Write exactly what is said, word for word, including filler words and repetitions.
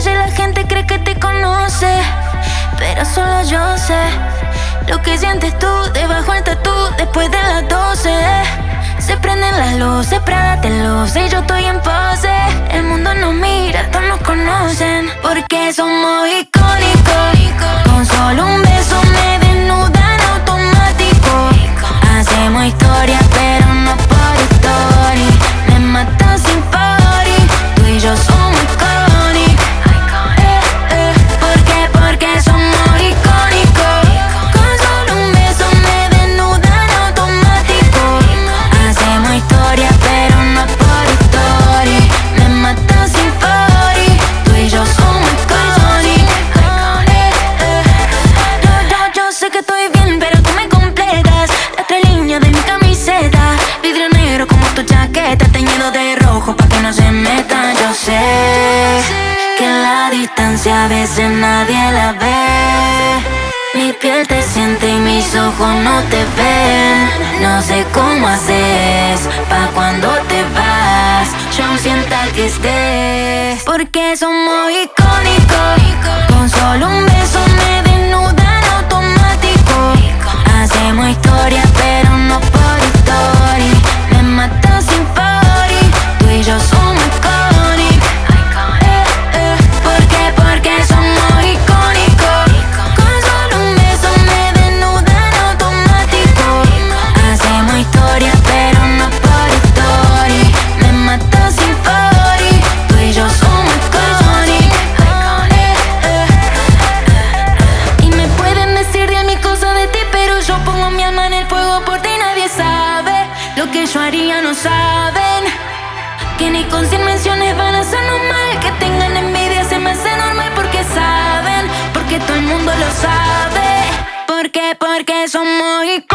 calle la gente cree que te conoce, pero solo yo sé lo que sientes tú debajo del tatú después de las doce. Se prenden las luces, Prada luz y yo estoy en pose. El mundo nos mira, todos nos conocen, porque somos icónicos. Con solo un beso me desnudan automático. Hacemos historia, pero no por story. Me matan sin party, tú y yo somos icónicos. Eh, eh, ¿por qué? Porque somos icónicos. Con solo un beso me desnudan automático. Hacemos historia, pero no por story. Me matan sin party, tú y yo somos icónicos. Eh, eh. Yo, yo, yo sé que estoy bien, pero tú me completas. Las tres líneas de mi camiseta, vidrio negro como tu chaqueta, teñido de rojo pa' que no se meta. Yo sé que en la distancia a veces nadie la ve. Mi piel te siente y mis ojos no te ven. No sé cómo haces pa' cuando te vas yo sienta que estés, porque somos icónicos. Con solo un beso me desnudan automático. Hacemos historia, pero no por story. Me matan sin party, tú y yo somos icónicos. Eh, eh, ¿por qué? Porque somos icónicos. Con solo un beso me desnudan automático. Hacemos historia, pero no por story. Me matan sin party, tú y yo somos icónicos. Eh, eh. Y me pueden decir diez mil cosas de ti, pero yo pongo mi alma en el fuego por ti. Nadie sabe lo que yo haría, no saben. Que ni con cien menciones van a hacernos mal. Que tengan envidia se me hace normal, porque saben, porque todo el mundo lo sabe. ¿Por qué? Porque somos icónicos.